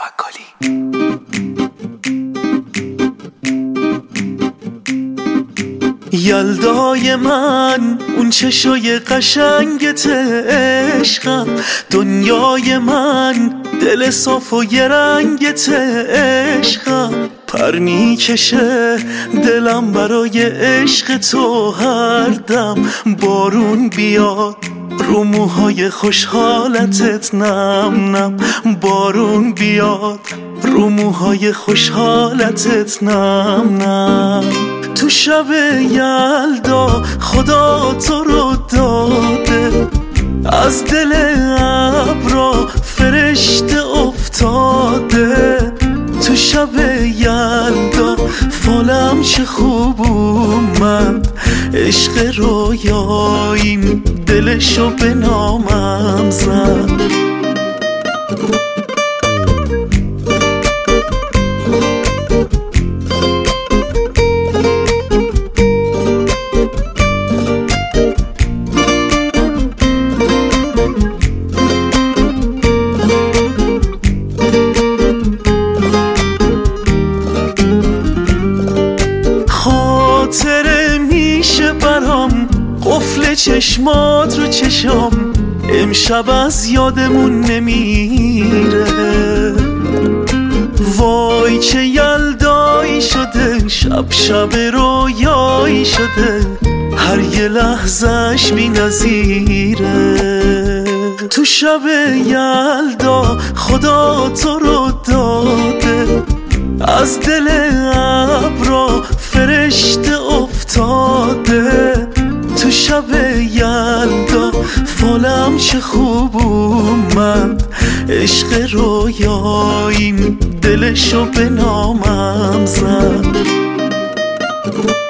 توکلی. یلدای من اون چشای قشنگت عشقم، دنیای من دل صاف و یه رنگت عشقم، پر میکشه دلم برای عشق تو هر دم، بارون بیاد رو موهای خوشحالتت نم نم، بارون بیاد رو موهای خوشحالتت نم نم. تو شب یلدا خدا تو رو داده، از دل ابرا فرشته افتاده، تو شب یلدا فالم چه خوب اومد، عشق رویاییم دلشو به نامم زد. خاطره میشه برام قفل چشمات رو چشام، امشب از یادمون نمیره، وای چه یلدایی شده، شب شب رویایی شده، هر یه لحظش بی نظیره. تو شب یلدا خدا تو رو داده، از دل ابرا فرشته افتاده، تو شب یلدا فالم چه خوب اومد، عشق رویاییم دلشو به نامم زد.